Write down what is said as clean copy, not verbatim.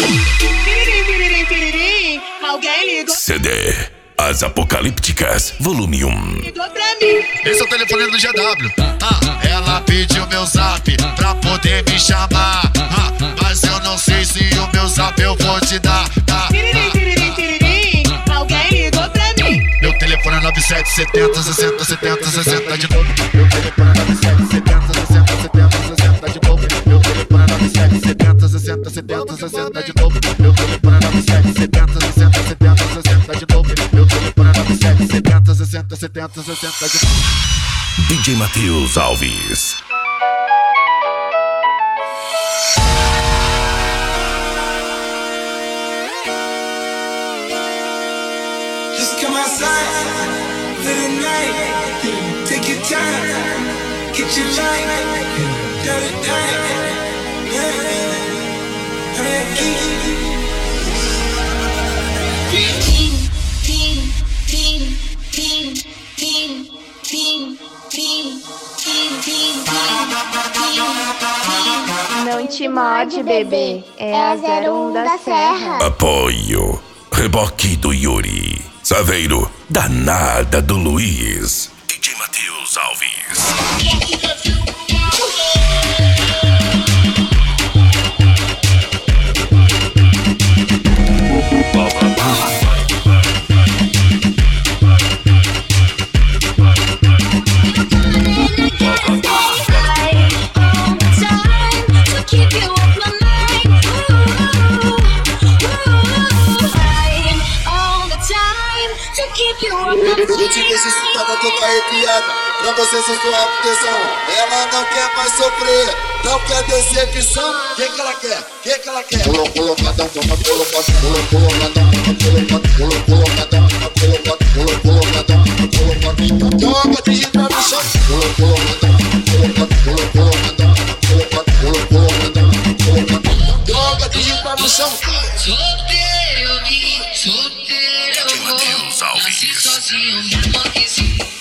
Alguém ligou. CD As Apocalípticas, volume 1. Ligou pra mim. Esse é o telefone do GW. Ela pediu meu zap pra poder me chamar. Mas eu não sei se o meu zap eu vou te dar. Alguém ligou pra mim. Meu telefone é 9770 60 70 60 de novo. Meu telefone é 9770 60 70 60 de novo. Meu telefone é 9770 60 70 60 de novo. Meu telefone é 9770 60 70 60 de novo. Meu telefone é 9770 60 70 60 de novo. DJ Matheus Alves. Just come outside for the night. Take your time, get your light. Dirty night, Não te morde, bebê. É a 01 da Serra. Apoio Reboque do Yuri. Saveiro Danada do Luiz. DJ Matheus Alves. Eu te necessitada, tô arrepiada. Pra você ser sua proteção. Ela não quer mais sofrer, não quer decepção. Que ela quer? Que ela quer? Colocadão, toma colocadão, colocadão, colocadão, colocadão, colocadão. Joga de pra no chão. Colocadão, colocadão, colocadão, colocadão. Joga de pra no chão. Solteiro eu vi, solteiro eu vou. Nasci sozinho, um pouquinho.